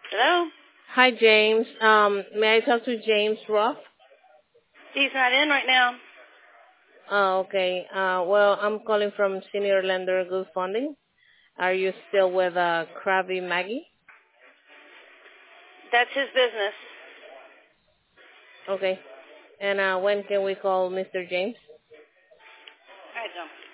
Hello? Hi, James. May I talk to James Ruff? He's not in right now. Oh, okay. Well, I'm calling from Senior Lender Good Funding. Are you still with Krabby Maggie? That's his business. Okay. And when can we call Mr. James? I don't.